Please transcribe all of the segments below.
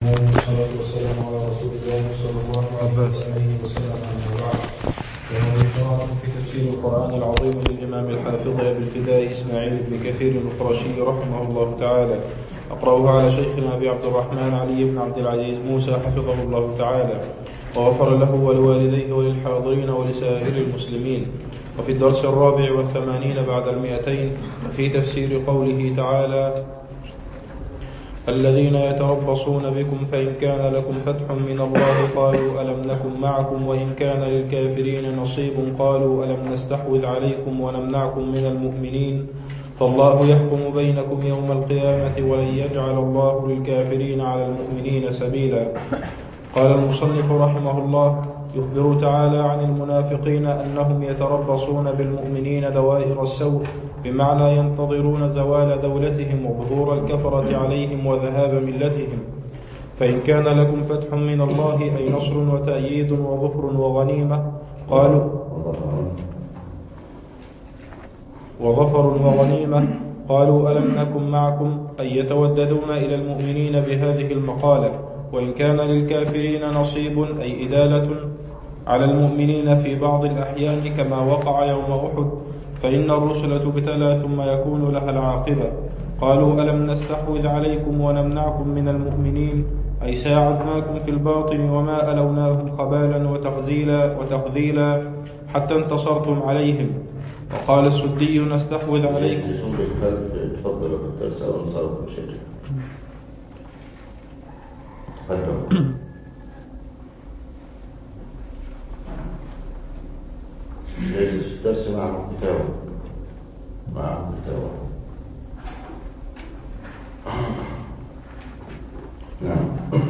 والصلاة والسلام على رسول الله صلى الله عليه وسلم. أما بعد، فهذه قراءة في تفسير القرآن العظيم للإمام الحافظ أبي الفداء إسماعيل بن كثير القرشي رحمه الله تعالى. أقرأها على شيخنا أبي عبد الرحمن علي بن عبد العزيز موسى حفظه الله تعالى وغفر له ولوالديه وللحاضرين ولسائر المسلمين. وفي الدرس 84 بعد 200 في تفسير قوله تعالى: الذين يتربصون بكم فإن كان لكم فتح من الله قالوا ألم نكن معكم وإن كان للكافرين نصيب قالوا ألم نستحوذ عليكم ونمنعكم من المؤمنين فالله يحكم بينكم يوم القيامة ولن يجعل الله للكافرين على المؤمنين سبيلا. قال المصنف رحمه الله: يخبر تعالى عن المنافقين أنهم يتربصون بالمؤمنين دوائر السوء، بمعنى ينتظرون زوال دولتهم وظهور الكفرة عليهم وذهاب ملتهم. فإن كان لكم فتح من الله أي نصر وتأييد وظفر وغنيمة قالوا ألم نكن معكم، أي يتوددون إلى المؤمنين بهذه المقالة. وإن كان للكافرين نصيب أي إدالة على المؤمنين في بعض الأحيان كما وقع يوم أحد، فإن الرسل تبتلى ثم يكون لها العاقبة. قالوا ألم نستحوذ عليكم ونمنعكم من المؤمنين، أي ساعدناكم في الباطن وما ألوناهم خبالا وتخذيلا حتى انتصرتم عليهم. وقال السدي: نستحوذ عليكم. تفضل الدرس أو انصرف بشكل الدرس مع محتوى نعم.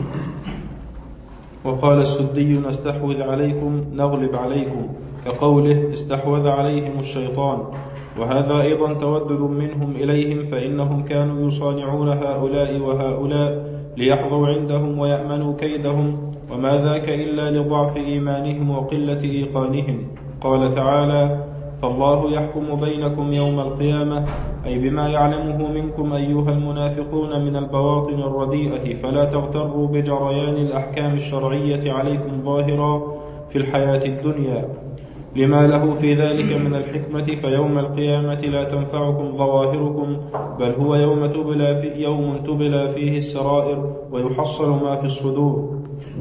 وقال السدي: نستحوذ عليكم نغلب عليكم، كقوله استحوذ عليهم الشيطان. وهذا أيضا تودد منهم إليهم، فإنهم كانوا يصانعون هؤلاء وهؤلاء ليحظوا عندهم ويأمنوا كيدهم، وما ذاك إلا لضعف إيمانهم وقلة إيقانهم. قال تعالى: فالله يحكم بينكم يوم القيامة، أي بما يعلمه منكم أيها المنافقون من البواطن الرديئة، فلا تغتروا بجريان الأحكام الشرعية عليكم ظاهرا في الحياة الدنيا لما له في ذلك من الحكمة، فيوم القيامة لا تنفعكم ظواهركم، بل هو يوم تبلى فيه السرائر ويحصل ما في الصدور.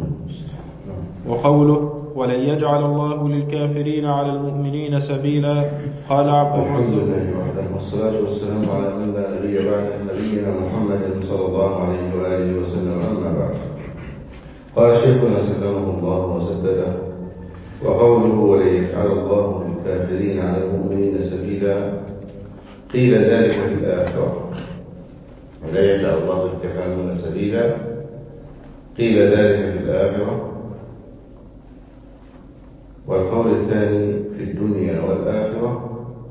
وقوله: ولن يجعل الله للكافرين على المؤمنين سبيلا. قال عبد الحمد لله وحده، والصلاة والسلام على من لا نبي بعده، نبينا محمد صلى الله عليه وآله وسلم. أما بعد، قال شيخنا سلمه الله وسدده: وقوله ولن يجعل الله للكافرين على المؤمنين سبيلا، قيل ذلك في الآخرة. ولن يجعل الله للكافرين سبيلا، قيل ذلك في الآخرة. والقول الثاني في الدنيا والآخرة.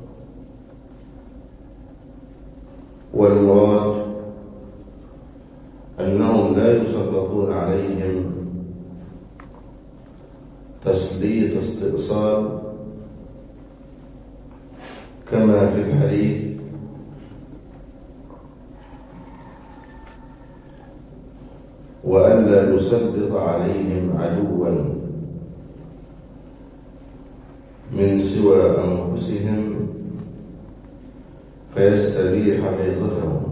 والمراد أنهم لا يسلطون عليهم تسليط استئصال كما في الحديث: وألا يسلط عليهم عدوا من سوى أنفسهم فيستبيح بيضتهم،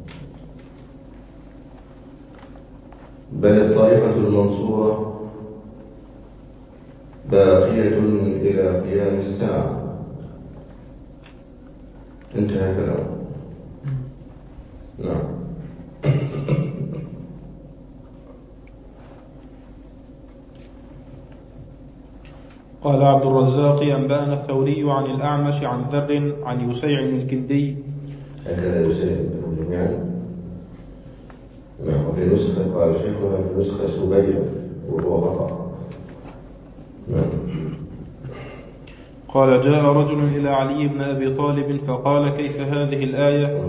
بل الطائفة المنصورة باقية إلى قيام الساعة. انتهى كلامه. نعم. قال عبد الرزاق: أنبأنا الثوري عن الأعمش عن ذر عن يسيع الكندي. هكذا يسيع يعني. نعم. وفي نسخة قال شيخنا في نسخة سبيل وهو خطأ. نعم. قال: جاء رجل إلى علي بن أبي طالب فقال: كيف هذه الآية؟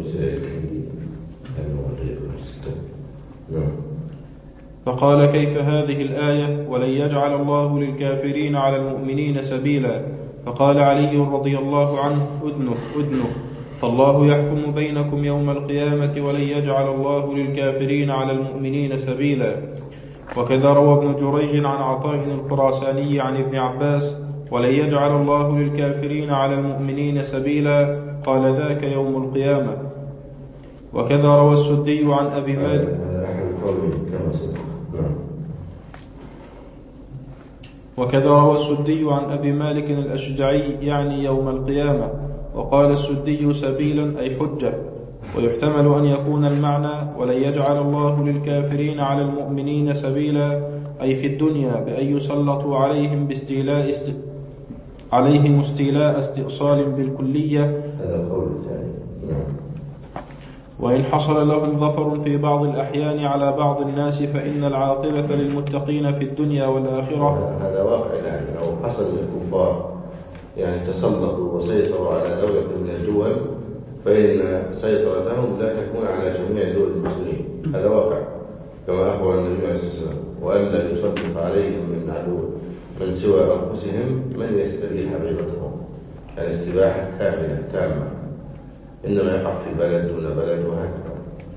فقال: كيف هذه الآية ولن يجعل الله للكافرين على المؤمنين سبيلا؟ فقال علي رضي الله عنه: أدنه فالله يحكم بينكم يوم القيامة ولن يجعل الله للكافرين على المؤمنين سبيلا. وكذا روى ابن جريج عن عطاء الخراساني عن ابن عباس: ولن يجعل الله للكافرين على المؤمنين سبيلا، قال ذاك يوم القيامة. وكذا روى السدي عن أبي مالك عن أبي مالك الأشجعي يعني يوم القيامة. وقال السدي سبيلا أي حجة. ويحتمل أن يكون المعنى ولن يجعل الله للكافرين على المؤمنين سبيلا أي في الدنيا بأن يسلطوا عليهم عليهم استيلاء استئصال بالكلية. هذا القول الثاني. وإن حصل لهم ظفر في بعض الأحيان على بعض الناس فإن العاقبة للمتقين في الدنيا والآخرة. هذا واقع الآن. لو حصل الكفار يعني تسلطوا وسيطروا على دولة من الدول فإن سيطرتهم لا تكون على جميع دول المسلمين. هذا واقع كما أخبر النبي عليه الصلاة والسلام: وألا يسلط عليهم من عدو من سوى أنفسهم من يستبيح غيبتهم. يعني استباحة كاملة تامة، إنما يقع في بلد دون بلد وهكذا.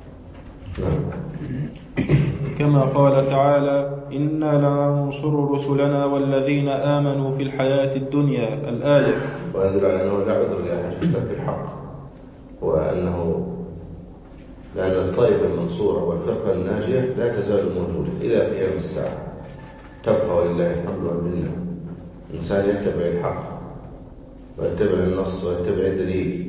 كما قال تعالى: إنا لننصر رسلنا والذين آمنوا في الحياة الدنيا الآية. ويدل على أنه لا عذر لأحد في ترك الحق، وأنه لأن الطائفة المنصورة والفرقة الناجية لا تزال موجودة إلى قيام الساعة، تبقى ولله الحمد والمنة. الإنسان يتبع الحق ويتبع النص ويتبع الدليل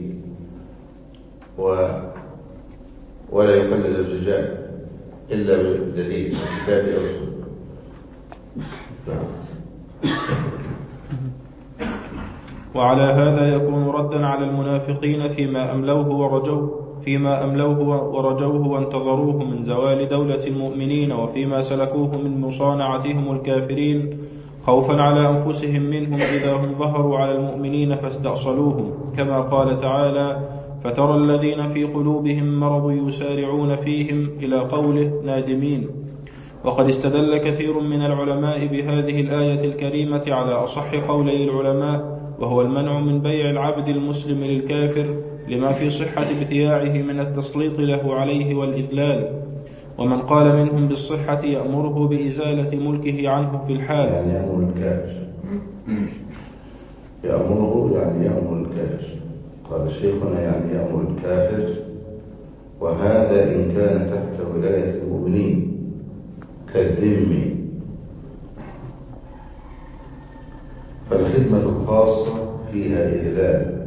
ولا يقلد الرجال إلا بالدليل الكتاب أو السنة. وعلى هذا يكون ردا على المنافقين فيما أملوه ورجوه وانتظروه من زوال دولة المؤمنين، وفيما سلكوه من مصانعتهم الكافرين خوفا على أنفسهم منهم إذا هم ظهروا على المؤمنين فاستأصلوهم، كما قال تعالى: فترى الذين في قلوبهم مرض يسارعون فيهم، إلى قوله نادمين. وقد استدل كثير من العلماء بهذه الآية الكريمة على أصح قولي العلماء، وهو المنع من بيع العبد المسلم للكافر لما في صحة ابتياعه من التسليط له عليه والإذلال. ومن قال منهم بالصحة يأمره بإزالة ملكه عنه في الحال. يعني يأمر الكافر، يأمره يعني يأمر الكافر. قال شيخنا يعني يأمر الكافر، وهذا إن كان تحت ولاية المؤمنين كالذم. فالخدمة الخاصة فيها إذلال،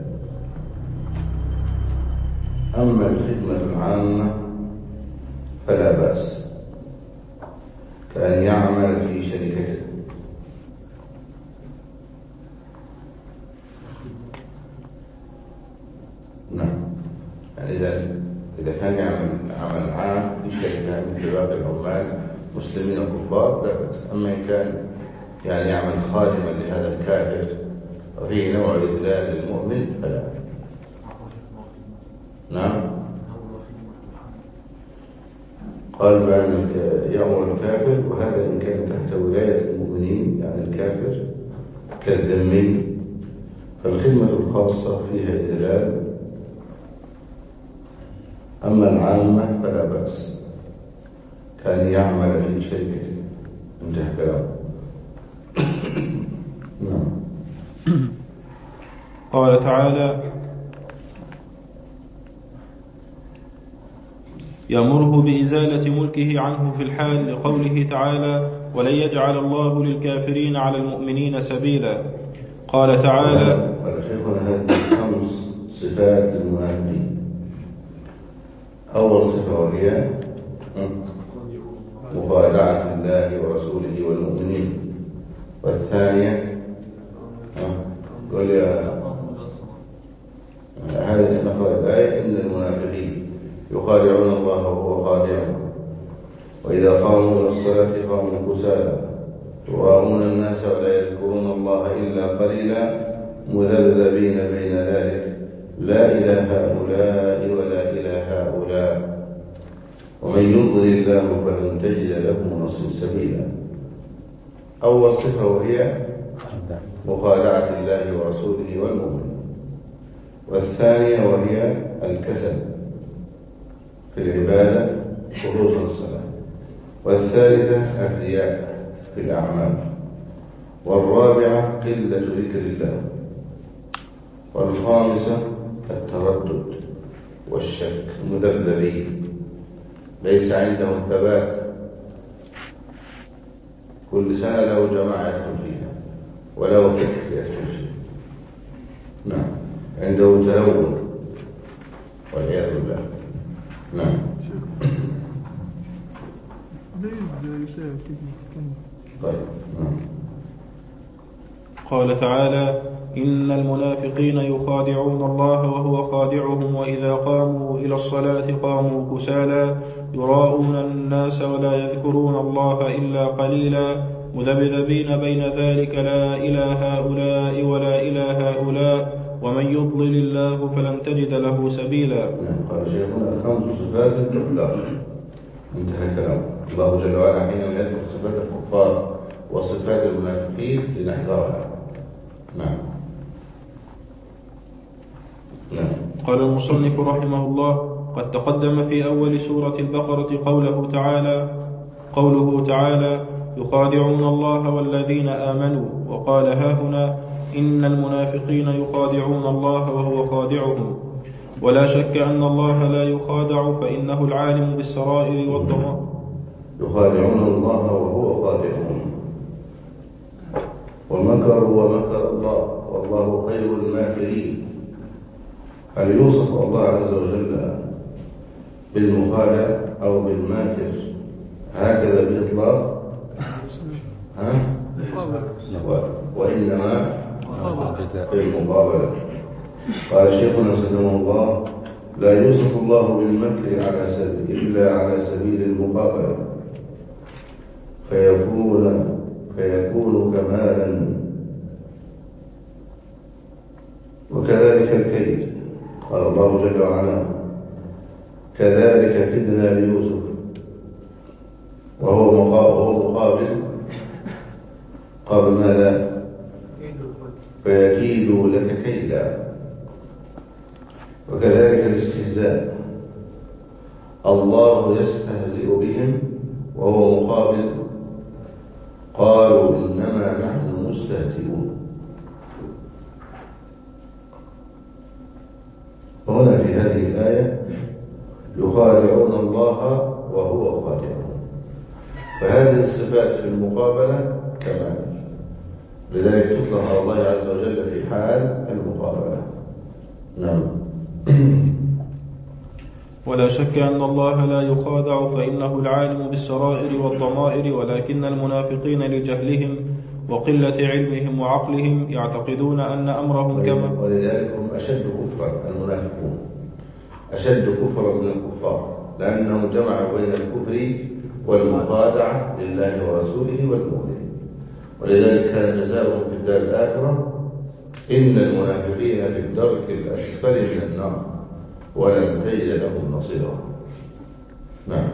أما الخدمة العامة فلا بأس، كأن يعمل في شركته. نعم، يعني إذا كان يعمل عمل عام في شركة مثل باقي العمال مسلمين وكفار لا بأس. أما إن كان يعني يعمل خادما لهذا الكافر وفيه نوع إذلال للمؤمن فلا. نعم، قال بأن يأمر الكافر، وهذا إن كان تحت ولاية المؤمنين يعني الكافر كالذمي. فالخدمة الخاصة فيها إذلال، أما العامة فلا بأس، كان يعمل في شركته. انتهى كلامه. قال تعالى: يأمره بإزالة ملكه عنه في الحال، لقوله تعالى: ولن يجعل الله للكافرين على المؤمنين سبيلا. قال تعالى: قال شيخنا هذه 5 صفات للمنافقين. أول صفة وهي مخادعة الله ورسوله والمؤمنين. والثانية قال هذه نقرأ الآية: إن المنافقين يخادعون الله وهو خادعهم وإذا قاموا إلى الصلاة قاموا كسالى يراءون الناس ولا يذكرون الله إلا قليلا مذبذبين بين ذلك لا إلى هؤلاء ولا إلى هؤلاء ومن يضلل الله فلن تجد له نصيرا سبيلا. أول صفة وهي مخادعة الله ورسوله والمؤمنين. والثانية وهي الكسل في العبادة خصوصا الصلاة، والثالثة الرياء في الأعمال، والرابعة قلة ذكر الله، والخامسة التردد والشك، مذبذبين ليس عندهم ثبات، كل سنة له جماعة يدخل فيها وله فكر يدخل فيها، نعم، عنده تلون والعياذ بالله. نعم. طيب. نعم. قال تعالى: إن المنافقين يخادعون الله وهو خادعهم وإذا قاموا إلى الصلاة قاموا كسالى يراءون الناس ولا يذكرون الله إلا قليلا مذبذبين بين ذلك لا إلى هؤلاء ولا إلى هؤلاء ومن يضلل الله فلن تجد له سبيلا. قال شيخنا: 5 صفات للإطلاق، انتهى كلام. الله جل وعلا حينما يذكر صفات الكفار وصفات المنافقين لنحذرها. نعم. قال المصنف رحمه الله: قد تقدم في أول سورة البقرة قوله تعالى يخادعون الله والذين آمنوا، وقال هاهنا إن المنافقين يخادعون الله وهو خادعهم. ولا شك أن الله لا يخادع فإنه العالم بالسرائر والضمائر. يخادعون الله وهو خادعهم، ومكروا ومكر الله والله خير الماكرين. هل يوصف الله عز وجل بالمخادع أو بالماكر هكذا بإطلاق؟ وإنما في المقابلة. قال شيخنا سلمه الله: لا يوصف الله بالمكر إلا على سبيل المقابلة فيكون كمالا، وكذلك الكيد. قال الله جل وعلا: كذلك كدنا ليوسف، وهو مقابل ماذا؟ فيكيد لك كيدا. وكذلك الاستهزاء، الله يستهزئ بهم وهو مقابل قالوا إنما نحن مستهزئون. وهنا في هذه الآية يخادعون الله وهو خادعهم، فهذه الصفات في المقابلة كمان، لذلك تطلق على الله عز وجل في حال المقابلة. نعم. ولا شك أن الله لا يخادع فإنه العالم بالسرائر والضمائر، ولكن المنافقين لجهلهم وقلة علمهم وعقلهم يعتقدون أن أمرهم كما، ولذلك هم أشد كفرا، المنافقون أشد كفرا من الكفار، لأنهم جمعوا بين الكفر والمخادعة لله ورسوله والمؤمنين. ولذلك كان جزاؤهم في الدار الآخرة إن المنافقين في الدرك الأسفل من النار ولن تجد لهم نصيرا. نعم.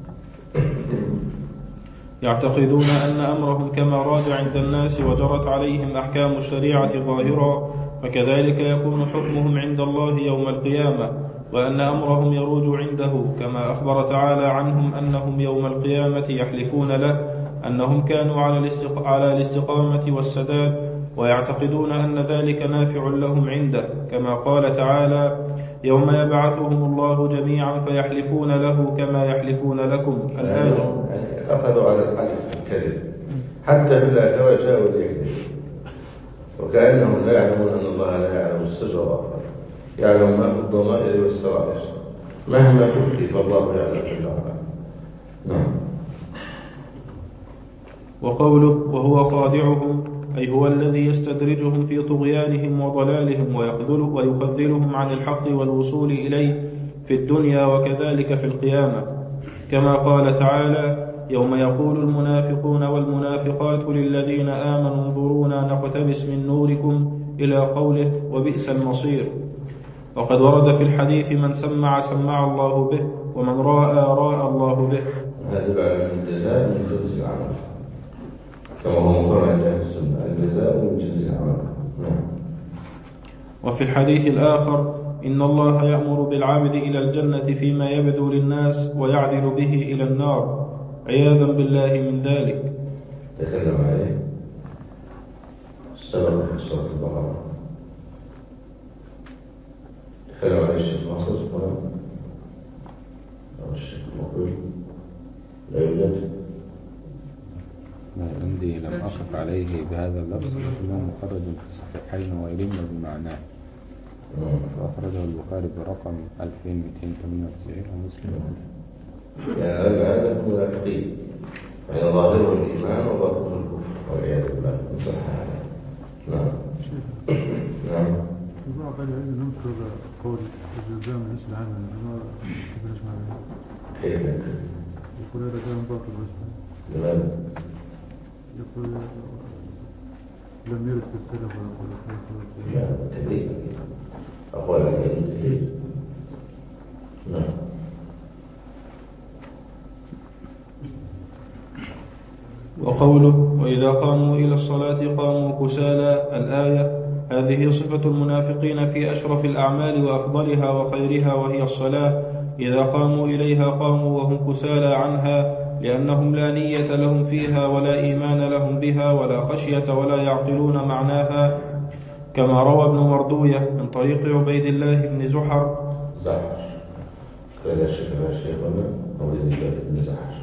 يعتقدون أن أمرهم كما راج عند الناس وجرت عليهم أحكام الشريعة ظاهرا، فكذلك يكون حكمهم عند الله يوم القيامة، وأن أمرهم يروج عنده، كما أخبر تعالى عنهم أنهم يوم القيامة يحلفون له أنهم كانوا على الاستقامة والسداد، ويعتقدون أن ذلك نافع لهم عنده، كما قال تعالى يوم يبعثهم الله جميعا فيحلفون له كما يحلفون لكم. الآية. أخذوا على الحلف الكذب حتى في الآخرة جاءوا اليكذب، وكأنهم لا يعلمون أن الله لا يعلم السر والأخر، يعلم ما في الضمائر والسرائر، مهما تخفي فالله يعلم بالله. نعم. وقوله وهو خادعهم أي هو الذي يستدرجهم في طغيانهم وضلالهم ويخذلهم عن الحق والوصول إليه في الدنيا وكذلك في القيامة، كما قال تعالى يوم يقول المنافقون والمنافقات للذين آمنوا انظرونا نقتبس من نوركم إلى قوله وبئس المصير. وقد ورد في الحديث من سمع الله به ومن راى الله به. هذا من الجزاء من جنس العمل، كما هو مقرر عند أهل السنة، الجزاء من جنس العمل. نعم. وفي الحديث الآخر إن الله يأمر بالعبد إلى الجنة فيما يبدو للناس ويعدل به إلى النار عياذا بالله من ذلك. تكلم عليه سبب في سورة البقرة، تكلم عليه الشيخ ناصر أو الشيخ المقبل لا يوجد. ما عندي لم أقف عليه بهذا اللفظ، لأنه مخرج في الصحيحين ويلم بمعناه، فأخرجه البخاري برقم 2298 ومسلم. يعني هذا المنافقين يعني ظاهره الإيمان وباطنه الكفر والعياذ بالله. صح هذا. نعم. نعم. بعض العلم ننكر قول الجزاء من اسم العمل ما كيفاش معناه؟ كيف؟ يقول هذا كلام باطل بس. لماذا؟ يقول لم يرد في السلف ولا قول لا كثير أقوال العلم كثير. نعم. وقوله وإذا قاموا إلى الصلاة قاموا كسالى الآية هذه صفة المنافقين في أشرف الأعمال وأفضلها وخيرها وهي الصلاة. إذا قاموا إليها قاموا وهم كسالى عنها لأنهم لا نية لهم فيها ولا إيمان لهم بها ولا خشية ولا يعقلون معناها، كما روى ابن مردوية من طريق عبيد الله بن زحر كذا شيخنا عبيد الله بن زحر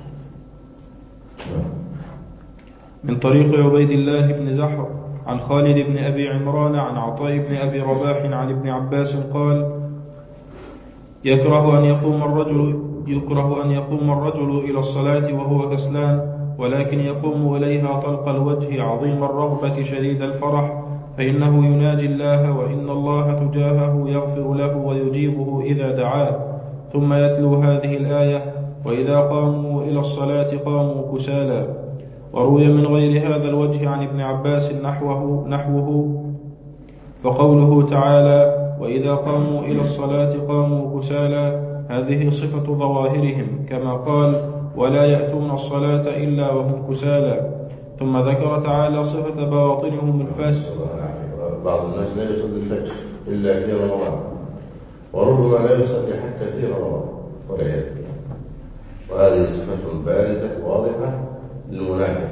من طريق عبيد الله بن زحر عن خالد بن أبي عمران عن عطاء بن أبي رباح عن ابن عباس قال يكره أن يقوم الرجل إلى الصلاة وهو كسلان، ولكن يقوم إليها طلق الوجه عظيم الرغبة شديد الفرح، فإنه يناجي الله وإن الله تجاهه يغفر له ويجيبه إذا دعاه. ثم يتلو هذه الآية وإذا قاموا إلى الصلاة قاموا كسالى. وروي من غير هذا الوجه عن ابن عباس نحوه. فقوله تعالى وإذا قاموا إلى الصلاة قاموا كسالى هذه صفة ظواهرهم، كما قال ولا يأتون الصلاة إلا وهم كسالى. ثم ذكر تعالى صفة بواطنهم الفاسد. بعض الناس لا يصلي الفجر إلا في رمضان، وربما لا يصلي حتى في رمضان والعياذ بالله، وهذه صفة بارزة واضحة للمنافق،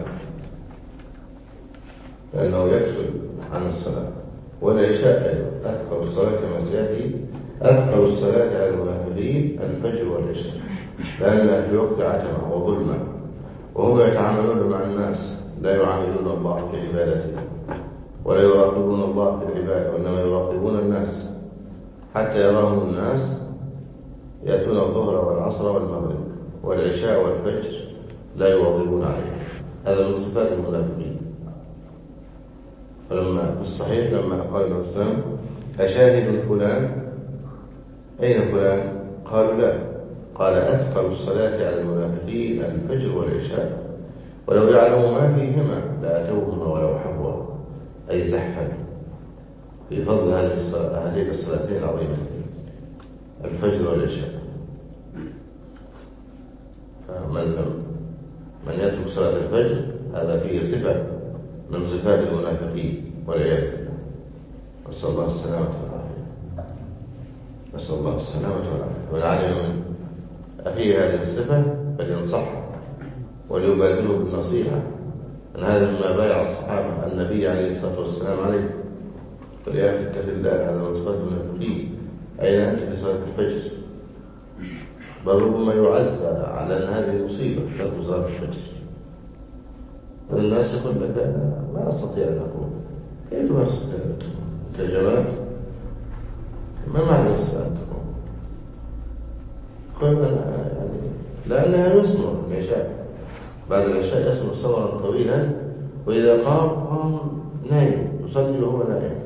لأنه يكسل عن الصلاة. والعشاء أيضا أثقل الصلاة كما سيأتي، أثقل الصلاة على المنافقين الفجر والعشاء، لأنها في وقت عتمة وظلمة، وهم يتعاملون مع الناس لا يعاملون الله في عبادته ولا يراقبون الله في العبادة، وإنما يراقبون الناس حتى يراهم الناس يأتون الظهر والعصر والمغرب والعشاء والفجر لا يواظبون عليه. هذا من صفات المنافقين. فلما في الصحيح لما قال النبي صلى الله عليه وسلم أشاهد فلان؟ أين فلان؟ قالوا لا. قال أثقل الصلاة على المنافقين الفجر والعشاء، ولو يعلموا ما فيهما لأتوهما ولو حبوا، أي زحفا في فضل هذين الصلاتين العظيمتين الفجر والعشاء. من يترك صلاة الفجر هذا فيه صفة من صفات المنافقين والعياذ بالله. نسأل الله السلامة والعافية. نسأل الله السلامة والعافية. ومن علم من أخيه هذه الصفة فلينصحه وليبادره بالنصيحة، أن هذا مما بايع الصحابة النبي عليه الصلاة والسلام عليه. قل يا أخي اتق الله، هذا من صفات المنافقين. أين أنت في صلاة الفجر؟ بل ربما يعزى على أن هذه مصيبة ترك صلاة الفجر. الناس يقول لك أنا ما أستطيع أن أقوم. كيف ما أستطيع أن تقوم؟ أنت جمال؟ ما معنى الإسلام تقوم؟ قلنا يعني لأنها يسمر العشاء، بعد العشاء يسمر صبرا طويلا، وإذا قام نايم يصلي وهو نايم.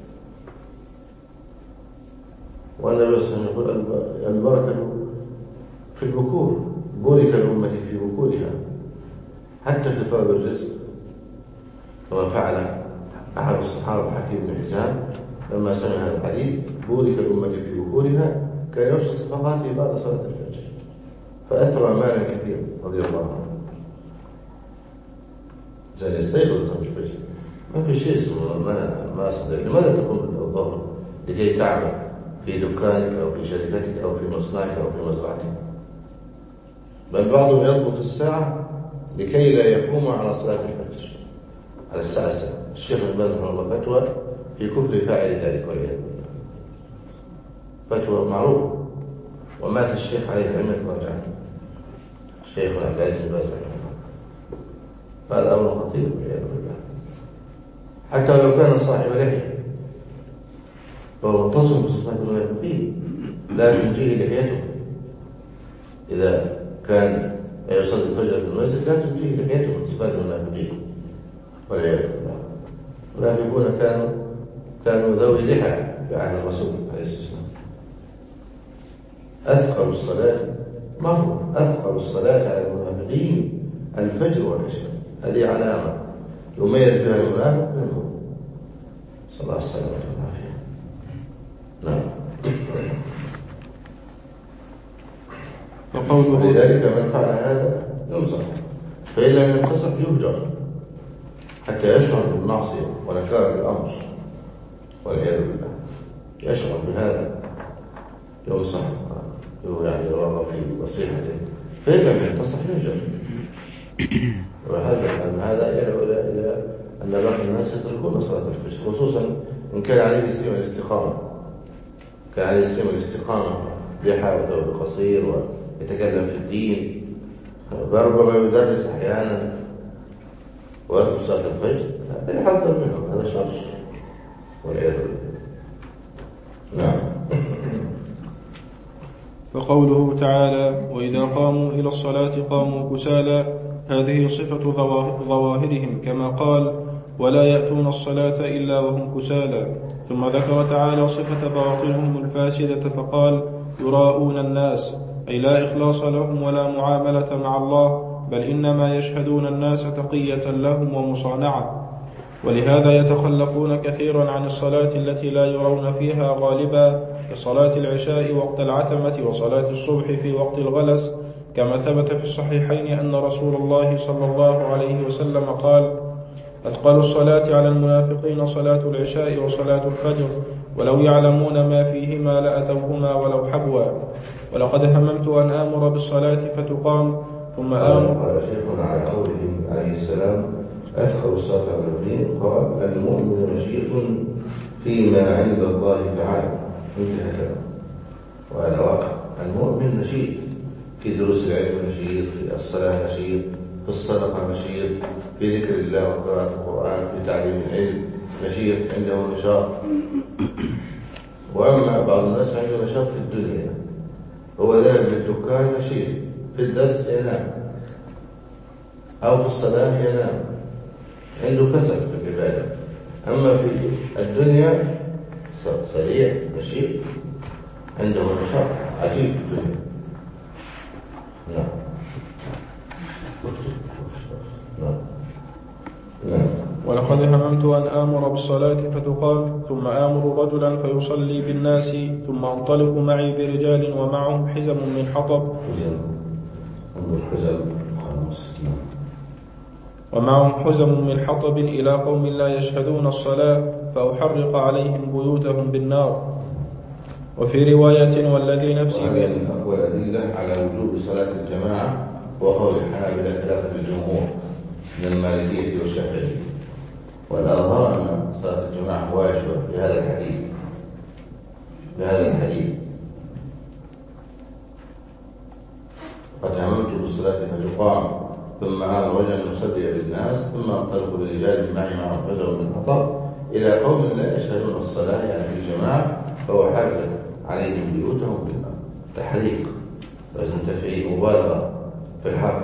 والنبي صلى الله عليه وسلم يقول البركة في البكور، بورك الأمة في بكورها حتى في طلب الرزق، كما فعل أحد الصحابة حكيم بن حزام لما سمع هذا الحديث بورك الأمة في بكورها، كان يمشي صفقاته بعد صلاة الفجر فأثر مالا كثيرا رضي الله عنه. زين يستيقظ صلاة الفجر، ما في شيء اسمه ما أستطيع. لماذا تقوم الظهر لكي تعمل في دكانك أو في شركتك أو في مصنعك أو في مزرعتك، بل بعضهم يضبط الساعة لكي لا يقوم على صلاة الفجر على الساعة 7. الشيخ ابن باز رحمه الله فتوى في كفر فاعل ذلك والعياذ بالله، فتوى معروفة، ومات الشيخ عليه العلم رجع الشيخ عبد العزيز بن باز رحمه الله. فهذا أمر خطير والعياذ بالله، حتى لو كان صاحب لحية فهو متصف بصفات المنافقين، لا تنجيه لحيته. إذا كان يصلي الفجر في المسجد لا تنجيه لحيته من صفات المنافقين والعياذ بالله. المنافقون كانوا ذوي لحى في عهد الرسول عليه الصلاة والسلام. أثقل الصلاة على المنافقين الفجر والعشاء، هذه علامة يميز بها المنافق منه، صلى الله عليه وسلم. نعم. ولذلك من فعل هذا ينصح، فإن لم ينتصح يهجر حتى يشعر بالمعصية ونكارة الأمر والعياذ بالله، يشعر بهذا ينصح يعني يرغب في نصيحته، فإن لم ينتصح يهجر. هذا يدعو إلى أن باقي الناس يتركون صلاة الفجر، خصوصا إن كان عليه سيما الاستقامة، كان عليه سيما الاستقامة، لحى وثوب قصير ويتكلم في الدين، وربما يدرس أحيانا ويترك صلاة الفجر، هذا يحذر منه، هذا شر والعياذ بالله. نعم. فقوله تعالى: وإذا قاموا إلى الصلاة قاموا كسالى، هذه صفة ظواهرهم، كما قال: ولا يأتون الصلاة إلا وهم كسالى. ثم ذكر تعالى صفة باطنهم الفاسدة فقال: يراءون الناس، أي لا إخلاص لهم ولا معاملة مع الله، بل إنما يشهدون الناس تقية لهم ومصانعة. ولهذا يتخلفون كثيرا عن الصلاة التي لا يرون فيها غالبا، كصلاة العشاء وقت العتمة وصلاة الصبح في وقت الغلس، كما ثبت في الصحيحين أن رسول الله صلى الله عليه وسلم قال: أثقل الصلاة على المنافقين صلاة العشاء وصلاة الفجر، ولو يعلمون ما فيهما لأتوهما ولو حبوا. ولقد هممت أن آمر بالصلاة فتقام ثم آمر. قال شيخنا على قوله عليه السلام: أثقل الصلاة على المنافقين، قال: المؤمن نشيط فيما عند الله تعالى، انتهى كلام. وهذا واقع، المؤمن نشيط في دروس العلم، نشيط في الصلاة، نشيط في الصدقة، نشيط في ذكر الله وقراءة القرآن، في تعليم العلم، نشيط، عنده نشاط. وأما بعض الناس عنده نشاط في الدنيا، هو ذاهب للدكان نشيط، في الدرس ينام، أو في الصلاة ينام، عنده كسل في العبادة. أما في الدنيا سريع نشيط، عنده نشاط عجيب في الدنيا. نعم. ولقد هممت أن آمر بالصلاة فتقام ثم آمر رجلا فيصلي بالناس ثم أنطلق معي برجال ومعهم حزم من حطب إلى قوم لا يشهدون الصلاة فأحرق عليهم بيوتهم بالنار. وفي رواية: والذي نفسي بيده. من أقوى الأدلة على وجوب صلاة الجماعة وقول الحنابلة خلافا للجمهور من المالكية والشافعية، والأظهر أن صلاة الجماعة واجبة بهذا الحديث. قد هممت بالصلاة فتقام ثم آمر رجلا يصلي بالناس ثم أنطلق برجال معي معهم حزم من حطب إلى قوم لا يشهدون الصلاة يعني في الجماعة فأحرق عليهم بيوتهم بالنار. تحريق، لازم تفعيل مبالغة في الحرق.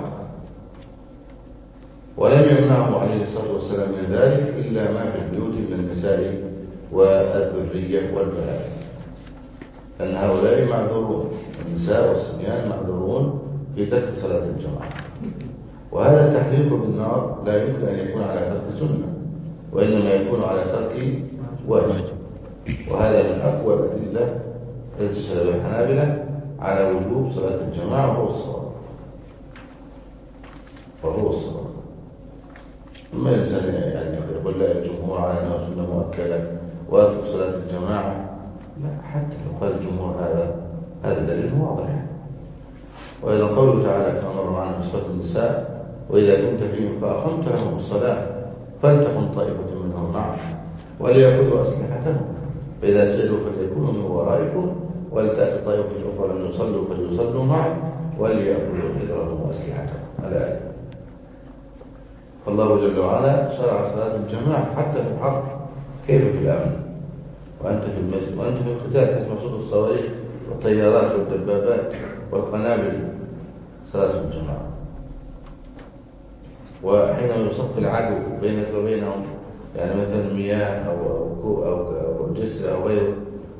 ولم يمنعه عليه الصلاة والسلام من ذلك إلا ما في البيوت من النساء والذرية والبهائم، أن هؤلاء معذورون، النساء والصبيان معذورون في ترك صلاة الجماعة. وهذا التحريق بالنار لا يمكن أن يكون على ترك سنة، وإنما يكون على ترك واجب. وهذا من أقوى الأدلة التي تشهد بها الحنابلة على وجوب صلاة الجماعة وهو الصلاة. أما الإنسان يعني يقول لا، الجمهور على أنها سنة مؤكدة ويترك صلاة الجماعة، لا، حتى لو قال الجمهور هذا دليل واضح. وإذا قوله تعالى كما مر معنا في سورة النساء: وإذا كنت فيهم فأقمت لهم الصلاة فلتكن طائفة منهم معك وليأخذوا أسلحتهم فإذا سجدوا فليكونوا من ورائكم ولتأتي طائفة أخرى لم يصلوا فليصلوا معك وليأخذوا حذرهم وأسلحتهم. الآية. فالله جل وعلا شرع صلاة الجماعة حتى في الحرب، كيف في الأمن وأنت في المسجد وأنت في القتال تسمع صوت الصواريخ والطيارات والدبابات والقنابل. صلاة الجماعة. وحينما يصف العدو بينك وبينهم، يعني مثلا مياه أو جسر أو غيره،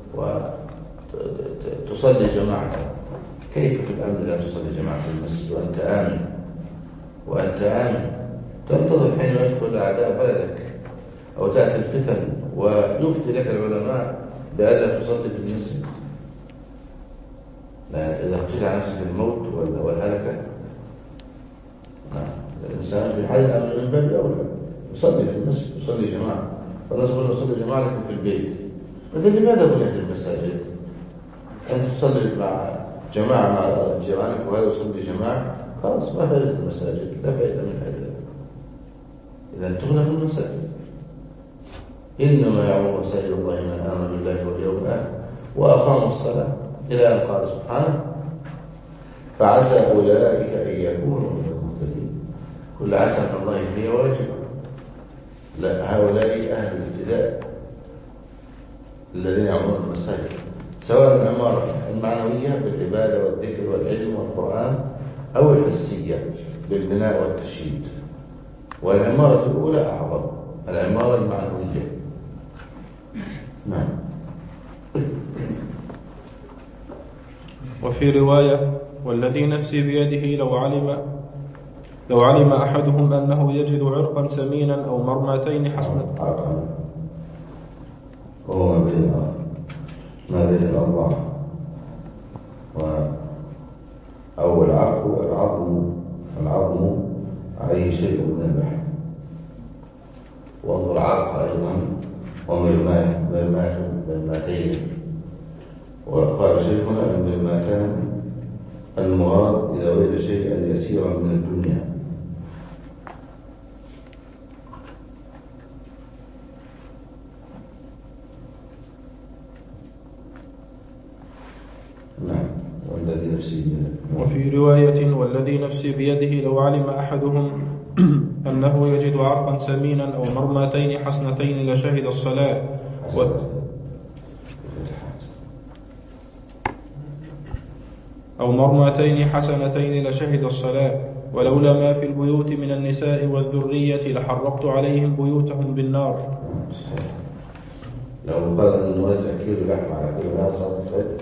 وتصلي جماعة، كيف في الأمن لا تصلي جماعة في المسجد وأنت آمن تنتظر حين يدخل أعداء بلدك أو تأتي الفتن ويفتي لك العلماء بألا تصلي في المسجد؟ إذا خشيت على نفسك الموت والهلكة، الإنسان في حال الأمن من باب أولى يصلي في المسجد، يصلي جماعة. والناس يقولون يصلي جماعة لكم في البيت. إذن لماذا بنيت المساجد؟ أنت تصلي مع جماعة مع جيرانك وهذا يصلي جماعة، خلاص ما فائدة المساجد، لا فائدة من هذا. إذا تغلق المساجد. إنما يعمر مساجد الله من آمن بالله واليوم الآخر وأقاموا الصلاة إلى أن قال سبحانه: فعسى أولئك أن يكونوا من المهتدين. كل عسى من الله هي واجبة. لا، هؤلاء أهل الابتداء الذين يعمرون المساجد، سواء العمارة المعنوية بالعبادة والذكر والعلم والقرآن أو الحسية بالبناء والتشييد. والعمارة الأولى أعظم، العمارة المعنوية. نعم. وفي رواية: والذي نفسي بيده لو علم أحدهم أنه يجد عرقا سمينا أو مرماتين حسنا. وهو ما بين الأربعة. أو العظم عليه شيء من اللحم. وانظر عرق أيضا ومرماتين. وقال شيخنا المرماتان المراد إذا وجد شيئا يسيرا من الدنيا. نعم. والذي نفسي بيده. وفي رواية: والذي نفسي بيده لو علم أحدهم أنه يجد عرقا سمينا أو مرماتين حسنتين لشهد الصلاة أو مرماتين حسنتين لشهد الصلاة ولولا ما في البيوت من النساء والذرية لحرقت عليهم بيوتهم بالنار. لو قال أن نوزع كيلو لحم على كل ناس صار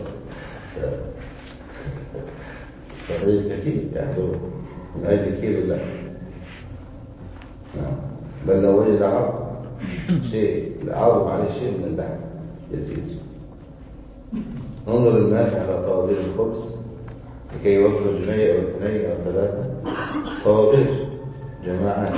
صحيح كثير يأخذوا من أجل كيلو اللحم. بل لو وجد عرض شيء العرض عليه شيء من اللحم يزيد. انظر الناس على طوابير الخبز لكي يوفر جنيه أو اثنين أو ثلاثة طوابير جماعات.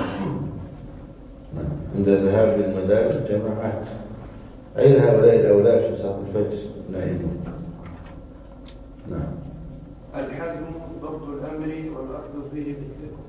عند الذهاب للمدارس جماعات. أين هؤلاء الأولاد في صلاة الفجر نائمون؟ نعم. الحزم ضبط الأمر والأخذ فيه بالثقة.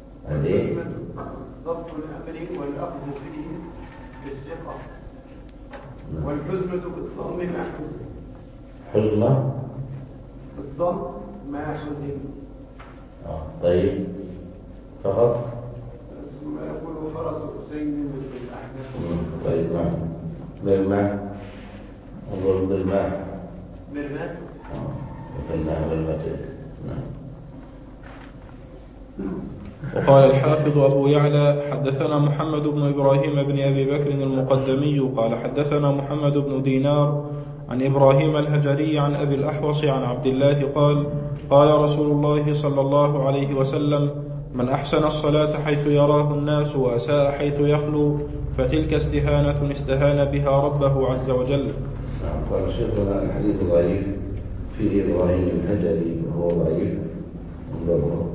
ضبط الأمر والأخذ فيه بالثقة. والحزمة بالضم مع حزم. حزمة بالضم مع حزم. طيب فقط. ثم يقول فرس حسين بالأحداث. طيب نعم. بالماء. انظر بالماء. بالماء. وفناها بالماء. نعم. وقال الحافظ أبو يعلى: حدثنا محمد بن إبراهيم بن أبي بكر المقدمي قال حدثنا محمد بن دينار عن إبراهيم الهجري عن أبي الأحوص عن عبد الله قال: قال رسول الله صلى الله عليه وسلم: من أحسن الصلاة حيث يراه الناس وأساء حيث يخلو فتلك استهانة استهان بها ربه عز وجل. نعم. قال شيخنا الحديث ضعيف فيه إبراهيم الهجري وهو ضعيف انظروا،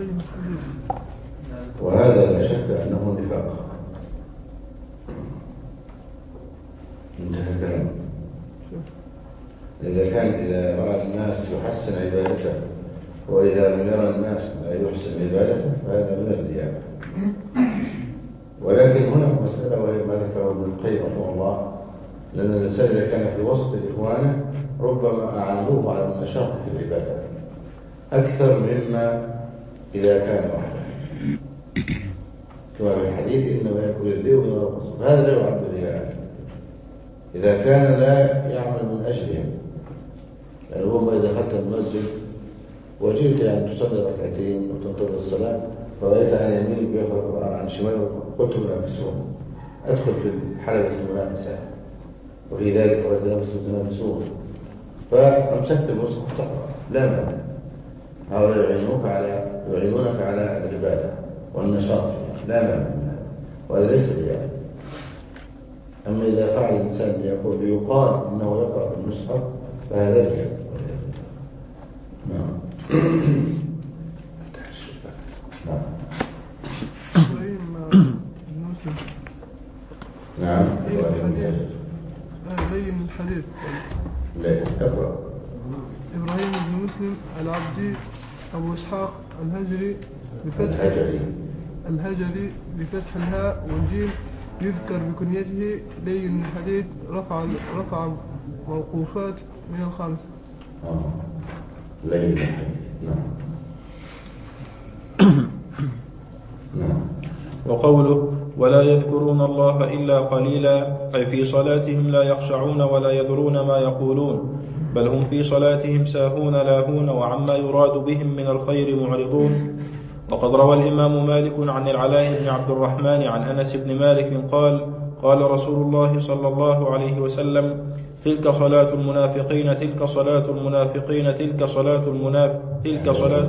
وهذا لا شك أنه نفاق. انتهى كلام. إذا رأى الناس يحسن عبادته وإذا لم يرى الناس لا يحسن عبادته فهذا من الرياء. ولكن هناك مسألة وهي ما ذكره ابن القيم رحمه الله، لأن الإنسان إذا كان في وسط إخوانه ربما أعانوه على النشاط في العبادة أكثر مما إذا كان وحده، كما في الحديث إنما يأكل الذئب من القصب، هذا لا يعد رياء إذا كان لا يعمل من أجلهم. يعني ربما إذا دخلت المسجد وجئت يعني تصلي ركعتين وتنتظر الصلاة فرأيت عن يمينك بيأخذ القرآن عن شمالك قلت منافسون، أدخل في حلبة المنافسة وفي ذلك ويتنافسون فأمسكت المصحف تقرأ لا مانع. هؤلاء يعينونك على العبادة والنشاط فيها لا مانع، وهذا ليس رياء. أما إذا فعل الإنسان ليقال إنه يقرأ في المصحف فهذا رياء. نعم. نعم. بين الحديث. لا اقرأ. إبراهيم بن مسلم العبدي أبو إسحاق الهجري بفتح الهاء والجيم، يذكر بكنيته لين الحديث، رفع موقوفات من الخمس. لين الحديث. نعم. نعم. وقوله ولا يذكرون الله إلا قليلا، أي في صلاتهم لا يخشعون ولا يدرون ما يقولون، بل هم في صلاتهم ساهون لاهون وعما يراد بهم من الخير معرضون. وقد روى الإمام مالك عن العلاء بن عبد الرحمن عن أنس بن مالك قال قال رسول الله صلى الله عليه وسلم تلك صلاة المنافقين تلك صلاة المنافقين تلك صلاة تلك صلاة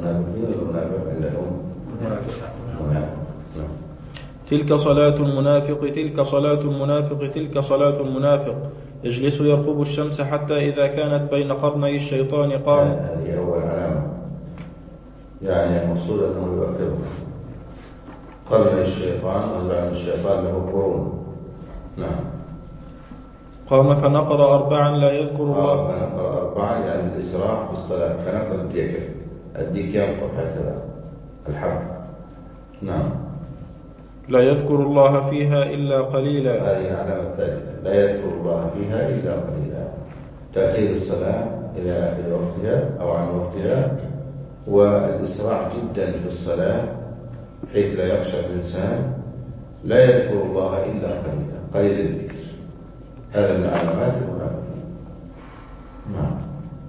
تلك صلاة المنافق تلك صلاة المنافق تلك صلاة المنافق، يجلس يرقب الشمس حتى إذا كانت بين قرني الشيطان قام. هذه أول علامة، يعني المقصود أنه يؤخره قرن الشيطان، لأن الشيطان له قرون. نعم. قام فنقر 4 لا يذكر الله. فنقر 4 يعني الإسراع في الصلاة، فنقر الديك ينقر هكذا الحرب. نعم. لا يذكر الله فيها إلا قليلا. هذه العلامة الثالثة، لا يذكر الله فيها إلا قليلا، تأخير الصلاة إلى آخر وقتها أو عن وقتها، والإسراع جدا في الصلاة حيث لا يخشى الإنسان، لا يذكر الله إلا قليلا، قليل الذكر. هذا من علامات المنافقين. نعم.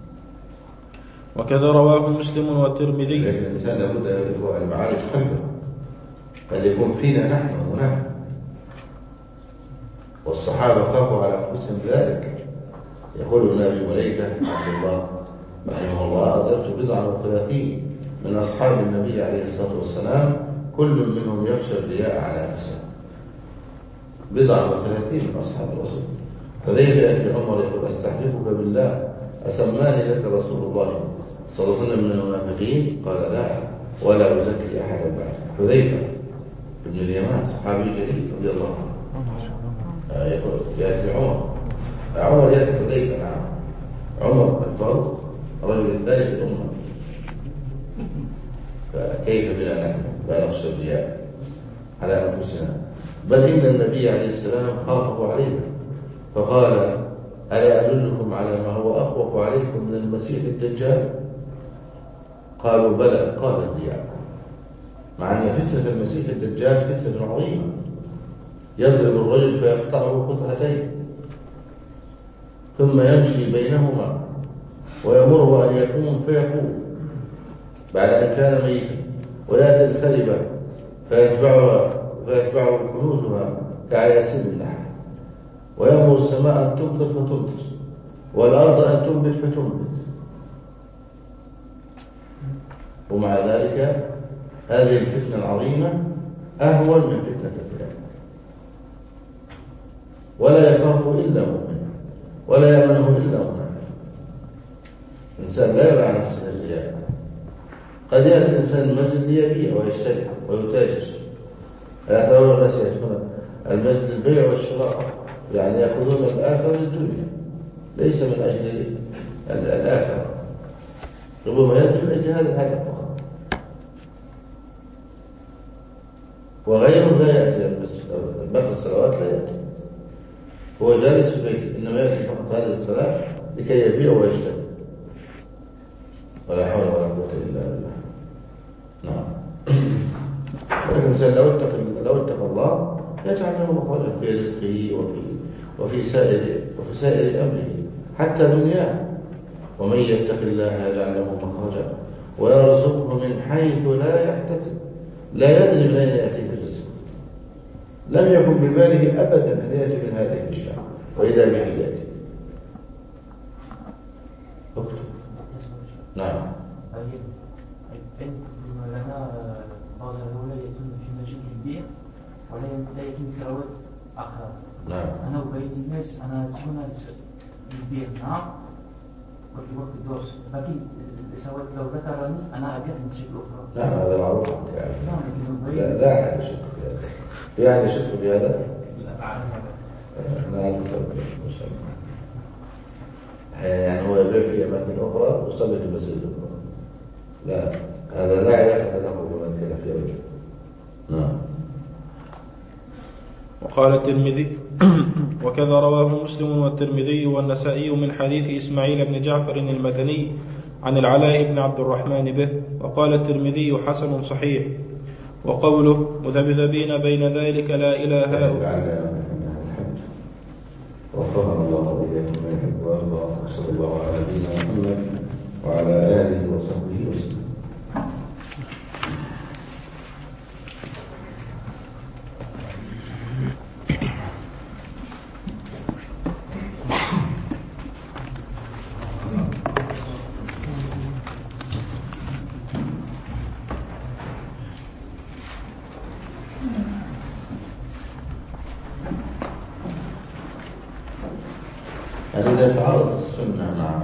وكذا رواه مسلم والترمذي. لكن الإنسان لابد أن يدرك المعارج قلبه، قد يكون فينا نحن منافق، والصحابة خافوا على أنفسهم ذلك. يقول النبي مليكة عبد الله رحمه الله أدركت 39 من أصحاب النبي عليه الصلاة والسلام كل منهم يخشى الرياء على نفسه. 39 من أصحاب الرسول. فليس يأتي عمر يقول أستحلفك بالله أسماني لك رسول الله صلى الله عليه وسلم من المنافقين؟ قال لا ولا أزكي أحدا بعد. حذيفة بن اليمان صحابي جليل رضي الله عنه يقول يأتي عمر يأتي حذيفة. نعم. عمر الفاروق رجل الثاني في الأمة، فكيف بنا نحن لا نخشى الرياء على أنفسنا؟ بل إن النبي عليه السلام خافه علينا فقال ألا أدلكم على ما هو أخوف عليكم من المسيح الدجال؟ قالوا بلى. قال الرياء، مع أن فتنة المسيح الدجال فتنة عظيمة، يضرب الرجل فيقطعه قطعتين ثم يمشي بينهما ويمره أن يقوم فيقوم بعد أن كان ميتا، ويأتي الخلبة فيتبعه كنوزها كعياسين النحل، ويأمر السماء أن تمطر فتمطر والأرض أن تنبت فتنبت. ومع ذلك هذه الفتنة العظيمة أهون من فتنة الرياء، ولا يخاف إلا مؤمن ولا يأمنه إلا منافق. الإنسان لا يرى عن نفسه الرياء. قد يأتي الإنسان المسجد ليبيع ويشتري ويتاجر. ترون الناس يأتون المسجد البيع والشراء، يعني يأخذون الآخر للدنيا ليس من أجل الآخرة، ربما يأتي من أجل هذا الهدف فقط، وغيره لا يأتي، باقي الصلوات لا يأتي، هو جالس في بيته، إنما يأتي فقط هذه الصلاة لكي يبيع ويشتري، ولا حول ولا قوة إلا بالله. نعم. ولكن الإنسان لو اتقى الله يجعل له مخرجا في رزقه وفي سائر أمره حتى دنياه. ومن يتق الله يجعل له مخرجا ويرزقه من حيث لا يحتسب، لا يدري من أين يأتيه الرزق، لم يكن بباله أبدا أن يأتي من هذه الأشياء، وإذا به يأتي. اكتب. نعم. لنا بعض الأولى يتم في مجال البيع ولا يتم ثروات آخر. نعم. أنا وبقية الناس أنا هنا البيع نعم وفي وقت الدرس، لكن سواء لو ذكرني أنا أبيع من شيء أخرى. نعم هذا معروف. لا أحد يشك في هذا. في أحد يشك في هذا؟ لا أعلم هذا. نعم ما شاء الله. يعني هو يبيع في أماكن أخرى ويصلي في المسجد الأخرى. لا هذا لا يعرف له بمن في وجهه. نعم. وقال الترمذي وكذا رواه مسلم والترمذي والنسائي من حديث إسماعيل بن جعفر المدني عن العلاء بن عبد الرحمن به. وقال الترمذي حسن صحيح. وقوله مذبذبين بين ذلك لا إله هؤلاء. وفقنا الله وإياكم ما يحب ويرضى. صلى الله على نبينا محمد وعلى آله وصحبه وسلم. إذا تعارض السنة مع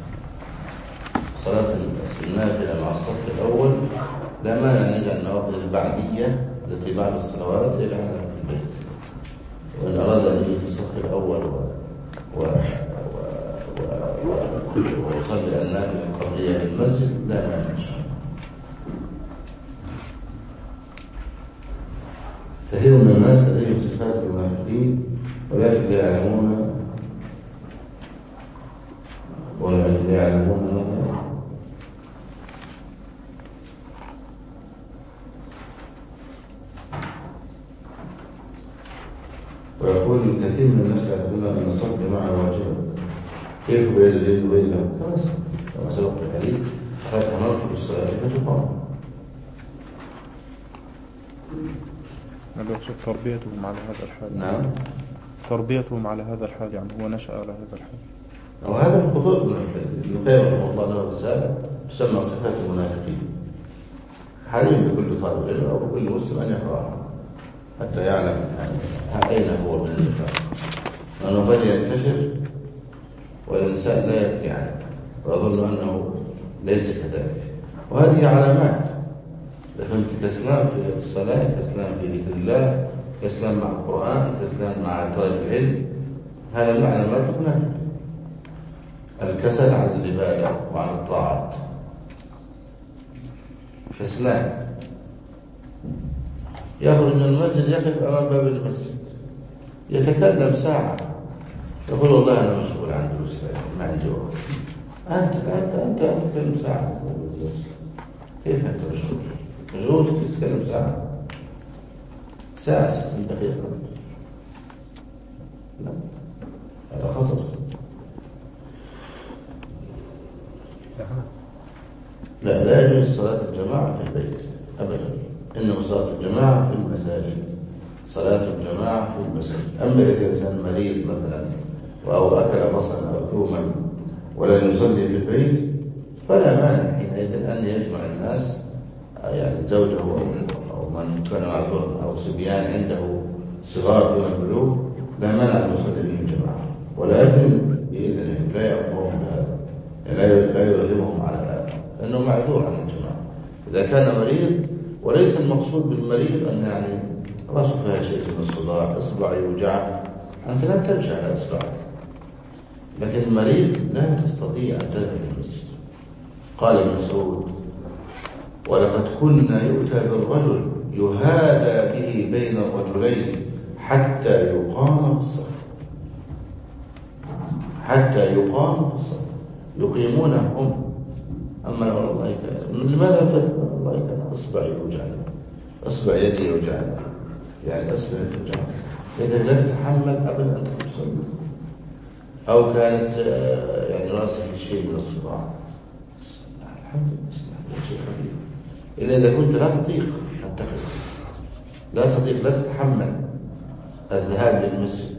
صلاة النافلة مع الصف الأول لا مانع أن يجعل النوافل البعدية التي بعد الصلوات يجعلها في البيت، وإن أراد أن يجي في الصف الأول ويصلي النافلة القبلية في المسجد لا مانع إن شاء الله. كثير من الناس لديهم صفات المنافقين ولكن لا يعلمون ويقول كثير من الناس يقولون أن الصف جماعة واجبة، كيف بين اليد وبينها؟ كما سبق في الحديث قد أمرت بالصلاة فتقام. هذا يقصد تربيتهم على هذا الحال. نعم. تربيتهم على هذا الحال، يعني هو نشأ على هذا الحال. وهذا من خطوط ابن القيم رحمه الله له رسالة تسمى صفات المنافقين. حري بكل طالب علم أو بكل مسلم أن يقرأها حتى يعلم يعني أين هو من النفاق، لأنه قد ينتشر والإنسان لا يدري عنه ويظن أنه ليس كذلك. وهذه علامات، إذا كنت كسلان في الصلاة، كسلان في ذكر الله، كسلان مع القرآن، كسلان مع طلب العلم، هذا المعنى ما تكون الكسل عن العبادة وعن الطاعات. كسلان يخرج من المسجد يقف أمام باب المسجد يتكلم ساعة يقول والله أنا مسؤول عن دروس ما عندي وقت. أنت تتكلم ساعة، كيف أنت مشغول تتكلم ساعة 60 دقيقة؟ لا هذا خطر. لا يجوز صلاة الجماعة في البيت أبدا، إنما صلاة الجماعة في المساجد. صلاة الجماعة في المساجد. أما إذا كان مريض مثلا أو أكل بصلا أو ثوما ولا يصلي في البيت فلا مانع حينئذ أن يجمع الناس، يعني زوجه أو من كان معذور أو صبيان عنده صغار دون البلوغ، لا مانع أن يصلي بهم جماعة، ولكن بإذنهم لا يأمرهم بهذا، يعني لا يرغمهم على هذا لأنه معذور عن الجماعة. إذا كان مريض، وليس المقصود بالمريض أن يعني راسه فيها شيء من الصداع، إصبع يوجعك، أنت لم تمشي على إصبعك، لكن المريض لا تستطيع أن تذهب إلى المسجد. قال ابن مسعود: ولقد كنا يؤتى بالرجل يهادى به بين الرجلين حتى يقام في الصف، حتى يقام في الصف، يقيمون هم. أما والله لماذا تذهب؟ والله كان أصبعي يوجعني، أصبع يدي يوجعني، يعني أصبع يوجعني، إذا لا تتحمل أبدا أن تصلي، أو كانت يعني راسي في شيء من الصداع. الحمد لله شيء خفيف. إلا إذا كنت لا تطيق أن تقف، لا تطيق، لا تتحمل الذهاب للمسجد،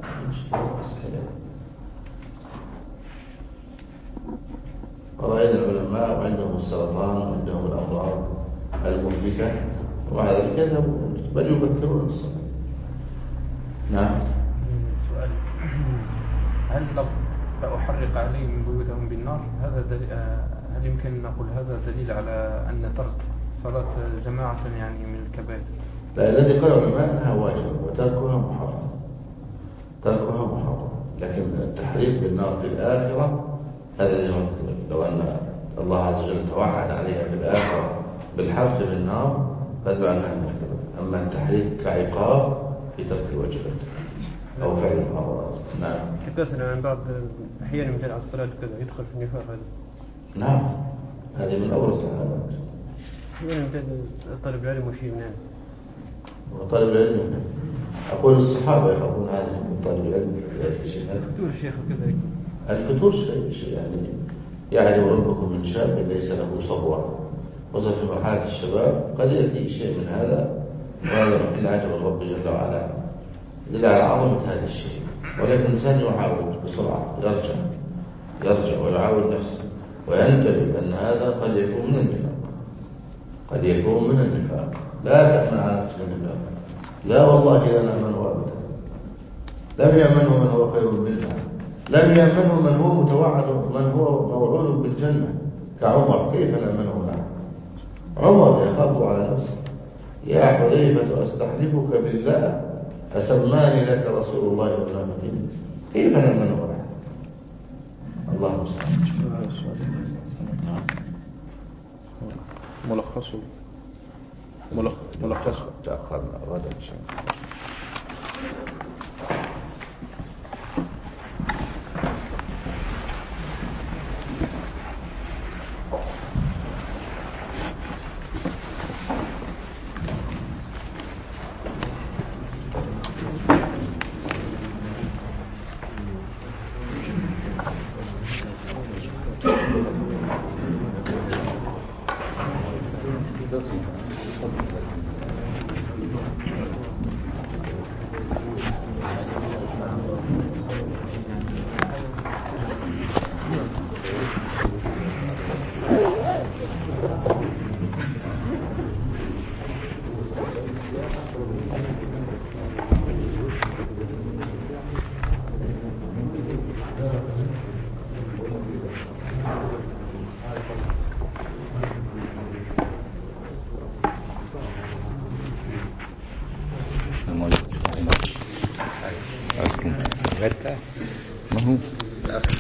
ورأينا العلماء وعندهم السرطان وعندهم الأمراض المهلكة ومع ذلك يذهبون بل يبكرون الصلاة. نعم. سؤال: هل لفظ فأحرق عليهم بيوتهم بالنار هذا هل يمكن أن نقول هذا دليل على أن ترك صلاة جماعة يعني من الكبائر؟ لا، الذي قال العلماء أنها واجب وتركها محرم، تركها محرم، لكن التحريق بالنار في الآخرة هذا يمكن. لو أن الله عز وجل توعد عليها في الآخرة بالحرق بالنار فدل عنها من الكبائر. أما التحريق كعقاب في ترك الواجبات أو فعل المحرمات. نعم. كيف تسأل عن بعض أحيانا مثل على الصلاة كذا يدخل في النفاق هذا؟ نعم، هذه من أبرز العلامات. أحيانا مثل طالب العلم وشيء من هذا. وطالب العلم أقول الصحابة يخافون هذا من طالب العلم في شيء هذا. الفتور الشيخ كذا. الفتور شيء يعني يعلم ربكم من شاب ليس له صبوة، وصل في مرحلة الشباب قد يأتي شيء من هذا، وهذا من عجب الرب جل وعلا دل على عظمة هذا الشيء. ولكن الإنسان يعاود بسرعة، يرجع ويعاود نفسه وينتبه أن هذا قد يكون من النفاق، قد يكون من النفاق. لا تأمن على نفسك من النفاق، لا والله لا نأمنه أبدا. لم يأمنه من هو خير منا، لم يأمنه من هو متوعد، من هو موعود بالجنة كعمر. كيف نأمنه نحن؟ عمر يخاف على نفسه: يا حذيفة أستحلفك بالله أسماني لك رسول الله والمنافقين. كيف نأمنه نحن؟ الله المستعان. ملخص تأخرنا غدا إن شاء الله. ما هو